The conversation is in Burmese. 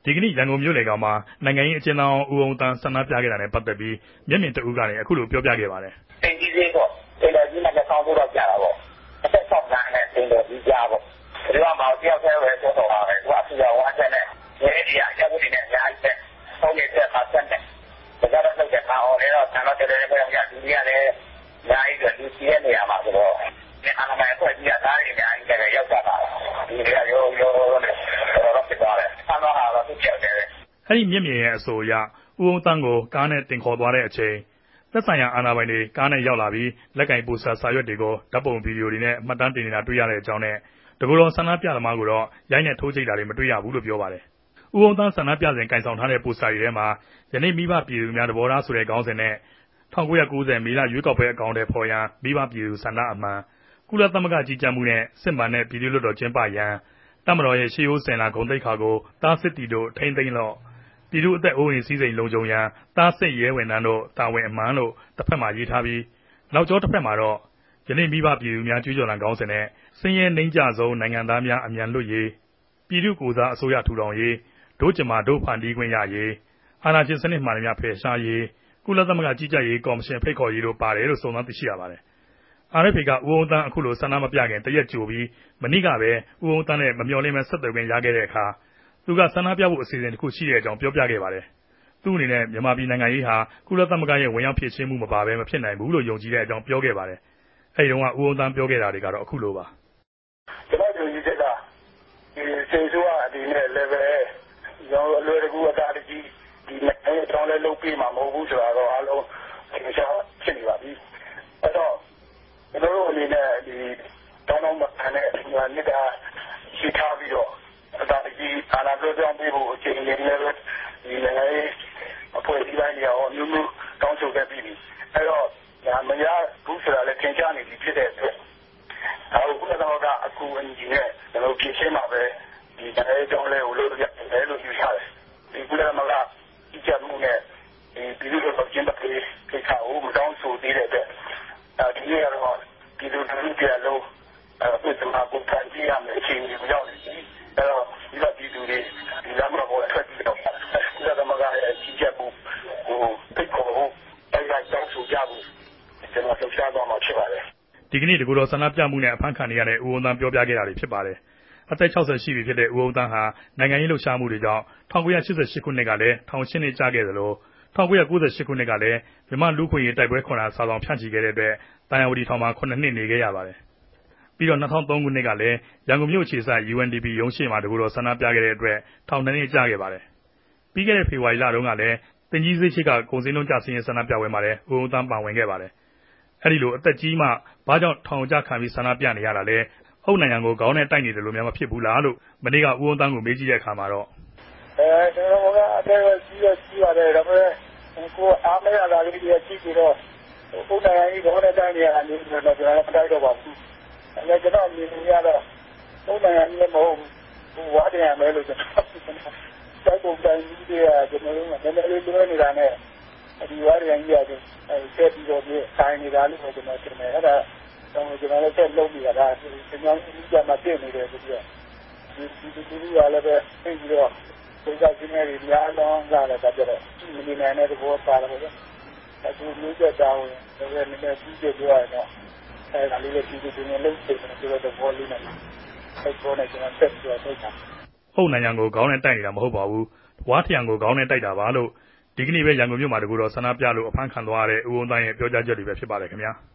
ဒီကနေ့ရန်ကုန်မြို့လယ်ကောင်မှာနိုင်ငံရေးအကျဉ်းသားဦးအောင်သန်းဆန္ဒပြခဲ့တာနဲ့ပတ်သက်ပြီးမျက်မြင်တဦးကနေအခုလိုပြောပြခဲ့ပါတယ်။တင်ကြီးလေးပေါ့တင်တော်ကြီးနဲ့ဆောင်းဖို့တော့ကြာတာပေါ့။အသက်ဆောက်လမ်းနဲ့တင်တော်ကြီးကြားပေါ့။ဒီတော့မှတယောက်တည်းပဲပြောတော့ပါပဲ။သူကသူတော်ဝါချက်နဲ့ရဲဒီအချက်တွေနဲ့အများကြီးပဲ။ဆုံးနေတဲ့ပါဆက်နဲ့ဒါကြတော့တဲ့ပါအောင်လေတော့ဆန္ဒပြတဲ့ဘက်ကဒီကလည်းအများကြီးပဲဒီစီးရဲ့နေရာမှာဆိုတော့ဒီအနာမည်ဖွဲ့ကြီးကသားတွေအများကြီးပဲရောက်ကြတာ။ဒီကရောနဲ့တော့ဖြစ်သွားတယ်။ဆန္ဒဟာတော့သူချက်တယ်။အဲ့ဒီမျက်မြင်ရဲ့အဆိုအရဦးအောင်သန်းကိုကားနဲ့တင်ခေါ်သွားတဲ့အချိန်သက်ဆိုင်ရာအာဏာပိုင်တွေကားနဲ့ရောက်လာပြီးလက်ကင်ပိုစတာစာရွက်တွေကိုဓာတ်ပုံဗီဒီယိုတွေနဲ့မှတ်တမ်းတင်နေတာတွေ့ရတဲ့အကြောင်းနဲ့တကူတော်ဆန္ဒပြသမားကိုတော့ရိုက်နဲ့ထိုးချိတ်တာတွေမတွေ့ရဘူးလို့ပြောပါတယ်။ဦးအောင်သန်းဆန္ဒပြစဉ်ကင်ဆောင်ထားတဲ့ပိုစတာတွေထဲမှာယနေ့မိဘပြည်သူများတဘောထားဆိုတဲ့ခေါင်းစဉ်နဲ့1990မေလရွေးကောက်ပွဲအကောင့်တွေဖော်ရန်မိဘပြည်သူဆန္ဒအမှန်ကုလသမဂ္ဂကြီးကြပ်မှုနဲ့စစ်မှန်တဲ့ပြည်သူ့လွှတ်တော်ကျင်းပရန်တပ်မတော်ရဲ့ရှေးရိုးစင်လာဂုဏ်သိက္ခာကိုတားစစ်တီတို့ထိမ့်သိမ်းလော့ပြည်သူအသက်အိုးအိမ်စည်းစိမ်လုံခြုံရန်တားစစ်ရဲဝန်ထမ်းတို့တာဝန်အမှန်လို့တစ်ဖက်မှာရေးထားပြီးနောက်ကျောတစ်ဖက်မှာတော့ယနေ့မိဘပြည်သူများကြွေးကြော်လံခေါင်းစဉ်နဲ့စင်းရဲနှိမ့်ကြဆုံးနိုင်ငံသားများအမြန်လွတ်ရေးပြည်သူကိုယ်စားအစိုးရထူထောင်ရေးဒို့ကျမဒို့ဖန်တီးခွင့်ရရေးအာဏာရှင်စနစ်မှန်သမျှဖယ်ရှားရေးကုလသမဂ္ဂကြီးကြပ်ရေးကော်မရှင်ဖိတ်ခေါ်ရေးတို့ပါတယ်လို့စုံစမ်းသိရှိရပါတယ်။ RFA ကဦးအောင်သန်းအခုလိုဆန္ဒမပြခင်တရက်ကြိုပြီးမနေ့ကပဲဦးအောင်သန်းနဲ့မမျှော်လင့်မဲ့ဆက်သွယ်ခွင့်ရခဲ့တဲ့အခါသူကဆန္ဒပြဖို့အစီအစဉ်တစ်ခုရှိတဲ့အကြောင်းပြောပြခဲ့ပါတယ်။သူ့အနေနဲ့မြန်မာပြည်နိုင်ငံရေးဟာကုလသမဂ္ဂရဲ့ဝင်ရောက်ဖြည့်ရှင်းမှုမပါဘဲမဖြစ်နိုင်ဘူးလို့ယုံကြည်တဲ့အကြောင်းပြောခဲ့ပါတယ်။အဲဒီတုန်းကဦးအောင်သန်းပြောခဲ့တာတွေကတော့အခုလိုပါ။ကျွန်တော်ယုံကြည်ချက်ကဒီစေဆိုးအနေနဲ့ level ရောအလွယ်တကူအတားတကြီးဒီနိုင်ငံအကြောင်းလဲလုပ်ပြီးမှမဟုတ်ဘူးဆိုတာတော့အားလုံးသင်ရှားဖြစ်နေပါပြီ။အဲ့တော့ကျွန်တော်တို့အနေနဲ့ဒီတောင်းတမခံတဲ့မြစ်တာရှိထားပြီးတော့အတားတကြီးအာဏာလွှဲပြောင်းပေးဖို့အချိန်လေးလည်းပဲဒီနိုင်ငံရေးအဖွဲ့အစည်းတိုင်းတွေရောမျိုးမျိုးတောင်းဆိုခဲ့ပြီးပြီ။အဲ့တော့မရဘူးဆိုတာလည်းသင်ရှားနေပြီဖြစ်တဲ့အတွက်အခုကတော့အခုအညီနဲ့ကျွန်တော်ပြင်ရှင်းမှာပဲဒီနိုင်ငံရေးအကြောင်းလဲကိုလို့ရတယ်လို့ယူဆတယ်။ဒီကုလသမဂ္ဂကြီးကြပ်မှုနဲ့ဒီပြည်သူ့ကျင်းပရေးကိစ္စကိုမတောင်းဆိုသေးတဲ့အတွက်ဒီနေ့ကတော့ပြည်သူ့လူထုကြလို့ပြည်သူ့မှာကိုယ်ခံကြည့်ရမယ်အချိန်ကြီးရောက်နေပြီ။အဲ့တော့ဒီပြည်သူတွေဒီလမ်းမှာပေါ်ထွက်ပြီးတော့ကုလသမဂ္ဂရဲ့ကြီးကြပ်မှုကိုဖိတ်ခေါ်ဖို့အဲ့ဒါတောင်းဆိုကြဖို့ကျွန်တော်ဆက်သွားမှာဖြစ်ပါတယ်။ဒီကနေ့တကူတော်ဆန္ဒပြမှုနဲ့အဖမ်းခံနေရတဲ့ဦးအောင်သန်းပြောပြခဲ့တာတွေဖြစ်ပါတယ်။အသက်60ရှိပြီဖြစ်တဲ့ဦးအောင်သန်းဟာနိုင်ငံရေးလှုပ်ရှားမှုတွေကြောင့်1988ခုနှစ်ကလည်းထောင်ရှင်းနေကြခဲ့သလို1998ခုနှစ်ကလည်းမြန်မာလူ့ခွင့်ရေးတိုက်ပွဲခွန်အားစာဆောင်ဖြန့်ချီခဲ့တဲ့အတွက်တန်ရဝတီထောင်မှာ9နှစ်နေခဲ့ရပါတယ်။ပြီးတော့2003ခုနှစ်ကလည်းရန်ကုန်မြို့အခြေစိုက် UNDP ရုံးရှိမှာတကူတော်ဆန္ဒပြခဲ့တဲ့အတွက်ထောင်2နှစ်ကျခဲ့ပါတယ်။ပြီးခဲ့တဲ့ဖေဖော်ဝါရီလတုန်းကလည်းတင်ကြီးစေးရှိကကုန်စည်နှုန်းကျဆင်းရေးဆန္ဒပြပွဲမှာလည်းဦးအောင်သန်းပါဝင်ခဲ့ပါတယ်။အဲဒီလိုအသက်ကြီးမှဘာကြောင့်ထောင်ကျခံပြီးဆန္ဒပြနေရတာလဲအုပ်နိုင်ငံကိုခေါင်းနဲ့တိုက်နေတယ်လို့များမဖြစ်ဘူးလားလို့မနေ့ကဦးအောင်သန်းကိုမေးကြည့်တဲ့အခါမှာတော့ကျွန်တော်ကအသက်ကြီးပါတယ်ဒါပေမဲ့ကိုအားမရတာလေးတွေကြည့်ပြီးတော့အုပ်နိုင်ငံကြီးခေါင်းနဲ့တိုက်နေရတာမျိုးတော့ကျွန်တော်မတိုက်တော့ပါဘူး။အဲကျွန်တော်မြင်နေရတော့အုပ်နိုင်ငံကြီးမဟုတ်ဘူးဝါတယ်ရမယ်လို့ကျွန်တော်တိုက်ပုံတိုင်းကြီးတွေကကျွန်တော်တို့ကနည်းနည်းလေးလွဲနေတာနဲ့ဒီဝါတယ်ကြီးရတယ်ဆက်ပြီးတော့တိုင်းနေတာလို့ကျွန်တော်ထင်တယ်အဲ့ဒါကျွန်တော်လည်းဆက်လုပ်နေတာဒါကျွန်တော်ဒီကမှပြင်နေတယ်ဆိုပြီးတော့ဒီကလည်းပဲပြင်ပြီးတော့ဒီကကျင်းနေများတော့လာတယ်ကြတော့ဒီနေနဲ့တော့ပါလာတယ်အခုမျိုးချက်တောင်းတယ်နည်းနည်းကြီးကြွားတော့အဲ့ဒါလေးကိုဒီနေ့လုံးစိတ်နဲ့ပြောတော့ဘောလေးနဲ့အဲ့ပေါ်နဲ့ကျွန်တော်ဆက်ပြီးတော့ထုတ်တာအုပ်နိုင်ငံကိုခေါင်းနဲ့တိုက်နေတာမဟုတ်ပါဘူးဝါထရံကိုခေါင်းနဲ့တိုက်တာပါလို့ဒီကနေ့ပဲရန်ကုန်မြို့မှာတကူတော်ဆန္ဒပြလို့အဖမ်းခံသွားရတဲ့ဦးအောင်သန်းရဲ့ပြောကြားချက်တွေပဲဖြစ်ပါတယ်ခင်ဗျာ